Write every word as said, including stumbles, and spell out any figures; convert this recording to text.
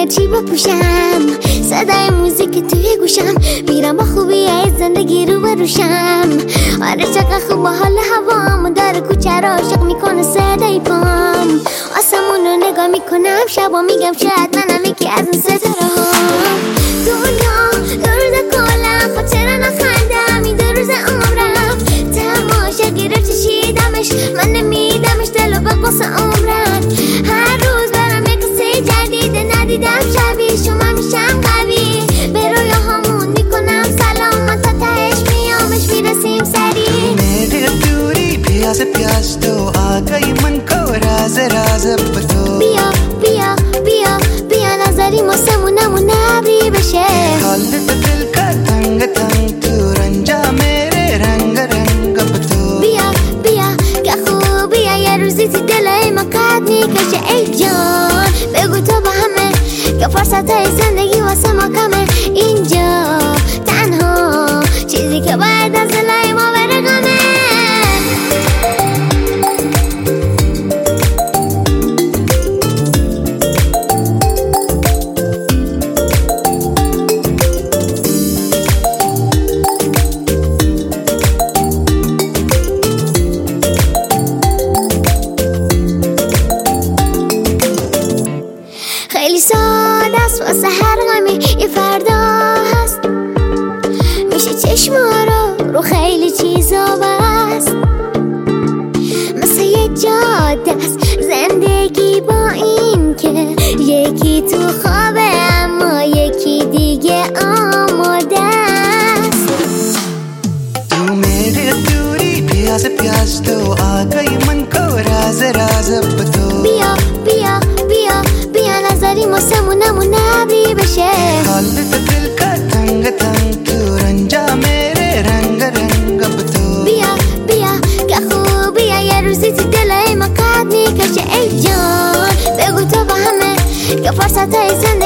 چی بپوشم، صدای موزیک توی گوشم، میرم با خوبی از زندگی رو بروشم. آره چقدر خوب با حال هوام، داره کوچه را عاشق میکنه صدای پام. آسمون رو نگاه میکنم شب و میگم شاید منم یکی از اون ستاره هم. دنیا دو روز کلم، خاطر نخندم این دو روز عمرم. تماشاگی رو چشیدمش، من نمیدمش دلو به قصه عمرم. هر روز برم یک قصه جدیده، ندیدم شبیه شما میشم قوی. به رویاهامون میکنم سلام، من تا تهش میامش میرسیم سریع. मेरे दूरी प्यास प्यास तो आ गई मन को राज राज बतो. بیا بیا بیا بیا نظری موسمونمون نبری بشه. حالت دل کا تنگ تنگ تو رنجا मेरे رنگ رنگ بतो. بیا بیا که خوبیه یه روزی تو دلای ما قد میکشه. ای جان بگو تو با همه که فرصت های زندگی واسه ما کمه. اینجا تنها چیزی که باید از دلای ما برگمه. خیلی ساده است واسه هر غمی یه فردا هست، میشه چشما رو رو خیلی چیزا بست. مثل یه جاده است زندگی با این که یکی تو خوابه اما یکی دیگه آماده است. तू मेरे दूरी प्यास प्यास तो आ गई मन को राज राज बतो. بیا بیا بیا بیا نظری موسمونمون نبری بشه. حالت دل کا تنگ تنگ تو رنجا मेरे رنگ رنگ بतो. بیا بیا که خوبیه یه روزی تو دلای ما قد میکشه. ای جان بگو تو با همه که فرصت های